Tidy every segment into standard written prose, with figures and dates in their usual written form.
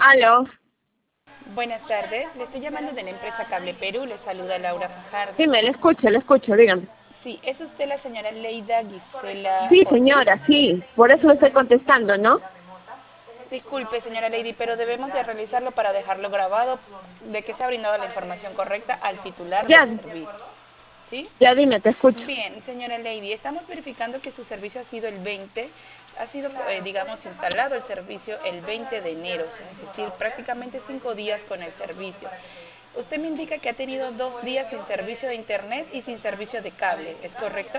Aló. Buenas tardes, le estoy llamando de la empresa Cable Perú, le saluda Laura Fajardo. Sí, le escucho, dígame. Sí, ¿es usted la señora Leida Gisela Sí, Ortiz? señora, sí. Por eso le estoy contestando, ¿no? Disculpe, señora Lady, pero debemos de realizarlo para dejarlo grabado de que se ha brindado la información correcta al titular del Ya, servicio. ¿Sí? ya dime, te escucho. Bien, señora Lady, estamos verificando que su servicio ha sido el 20, ha sido, digamos, instalado el servicio el 20 de enero, es decir, prácticamente 5 días con el servicio. Usted me indica que ha tenido 2 días sin servicio de internet y sin servicio de cable, ¿es correcto?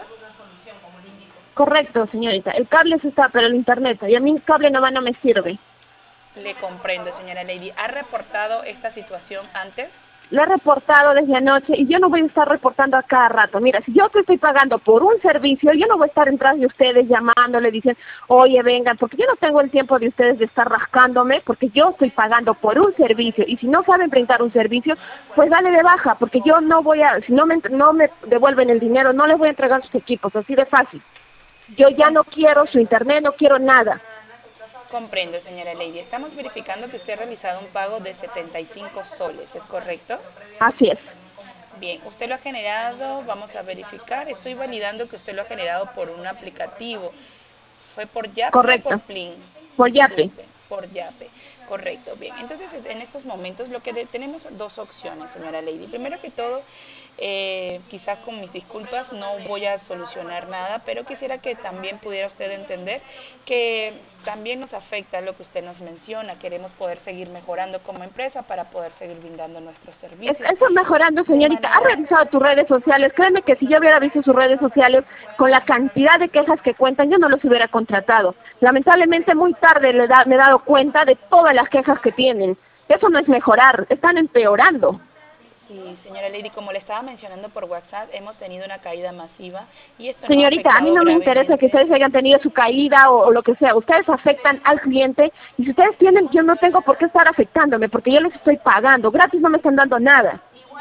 Correcto, señorita. El cable sí está, pero el internet. Y a mí el cable nomás no me sirve. Le comprendo, señora Lady. ¿Ha reportado esta situación antes? Lo he reportado desde anoche y yo no voy a estar reportando a cada rato. Mira, si yo te estoy pagando por un servicio, yo no voy a estar detrás de ustedes llamándole, diciendo, oye, vengan, porque yo no tengo el tiempo de ustedes de estar rascándome, porque yo estoy pagando por un servicio. Y si no saben brindar un servicio, pues dale de baja, porque yo no voy a, si no me devuelven el dinero, no les voy a entregar sus equipos, así de fácil. Yo ya Com- no quiero su internet, no quiero nada. Comprendo, señora Lady. Estamos verificando que usted ha realizado un pago de 75 soles, ¿es correcto? Así es. Bien, usted lo ha generado, vamos a verificar. Estoy validando que usted lo ha generado por un aplicativo. ¿Fue por Yape o por Correcto. Plin? Por Yape. Disculpe, por Yape. Correcto, bien. Entonces, en estos momentos lo que tenemos dos opciones, señora Lady. Primero que todo, quizás con mis disculpas no voy a solucionar nada, pero quisiera que también pudiera usted entender que también nos afecta lo que usted nos menciona. Queremos poder seguir mejorando como empresa para poder seguir brindando nuestros servicios Eso mejorando, de señorita. ¿Ha manera. revisado tus redes sociales? Créeme que si yo hubiera visto sus redes sociales, con la cantidad de quejas que cuentan, yo no los hubiera contratado. Lamentablemente muy tarde me he dado cuenta de todas las quejas que tienen. Eso no es mejorar, están empeorando. Sí, señora Lady, como le estaba mencionando por WhatsApp, hemos tenido una caída masiva y esto nos ha Señorita, a mí afectado no me interesa que gravemente. ustedes hayan tenido su caída o lo que sea. Ustedes afectan al cliente y si ustedes tienen, yo no tengo por qué estar afectándome porque yo les estoy pagando. Gratis no me están dando nada.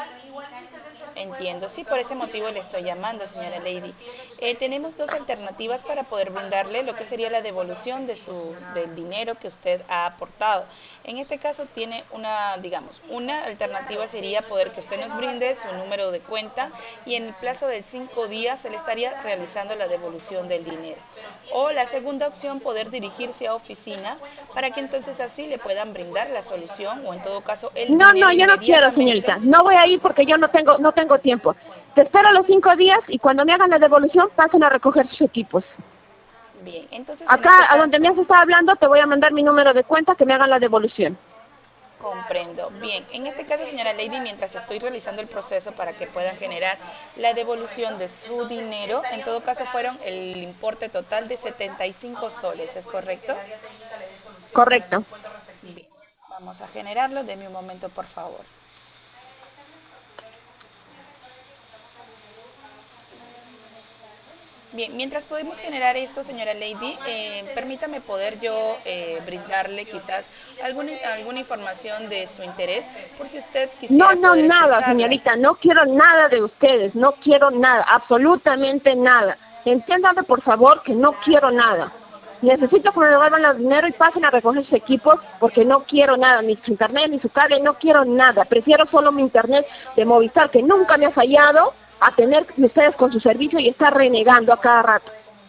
Entiendo, sí, por ese motivo le estoy llamando, señora Lady. Tenemos dos alternativas para poder brindarle lo que sería la devolución del dinero que usted ha aportado. En este caso tiene una, digamos, una alternativa sería poder que usted nos brinde su número de cuenta y en el plazo de 5 días se le estaría realizando la devolución del dinero. O la segunda opción, poder dirigirse a oficina para que entonces así le puedan brindar la solución o en todo caso el No, dinero yo no quiero, inmediatamente. señorita. No voy a ir porque yo no tengo tiempo. Te espero los 5 días y cuando me hagan la devolución pasen a recoger sus equipos. Bien, entonces en este Acá, a donde me caso, has estado hablando, te voy a mandar mi número de cuenta que me hagan la devolución. comprendo. Bien, en este caso, señora Lady, mientras estoy realizando el proceso para que pueda generar la devolución de su dinero, en todo caso fueron el importe total de 75 soles, ¿es correcto? Correcto. Bien, vamos a generarlo. Deme un momento, por favor. Bien, mientras podemos generar esto, señora Lady, permítame poder yo brindarle quizás alguna información de su interés, por si usted quisiera poder Nada, escucharla. señorita. No quiero nada de ustedes. No quiero nada. Absolutamente nada. Entiéndame, por favor, que no quiero nada. Necesito que me devuelvan el dinero y pasen a recoger sus equipos porque no quiero nada, ni su internet, ni su cable, no quiero nada. Prefiero solo mi internet de Movistar, que nunca me ha fallado, a tener ustedes con su servicio y estar renegando a cada rato.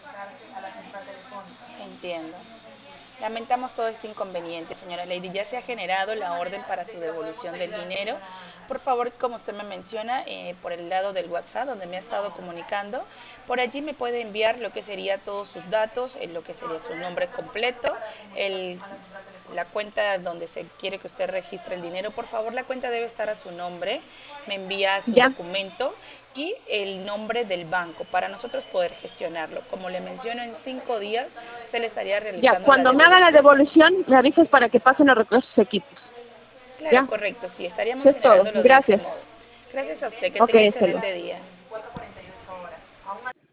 Entiendo. Lamentamos todo este inconveniente, señora Lady. Ya se ha generado la orden para su devolución del dinero. Por favor, como usted me menciona, por el lado del WhatsApp, donde me ha estado comunicando, por allí me puede enviar lo que sería todos sus datos, lo que sería su nombre completo, la cuenta donde se quiere que usted registre el dinero. Por favor, la cuenta debe estar a su nombre. Me envía su ¿Ya? documento y el nombre del banco para nosotros poder gestionarlo. Como le menciono, en 5 días se le estaría Ya, realizando la cuando me hagan la devolución. devolución, me avisas para que pasen a recoger sus equipos. Claro, ¿Ya? correcto, sí, Eso estaríamos es todo. generándolo de ese Gracias. modo. Gracias a usted, que Ok, tenga hasta luego. excelente día.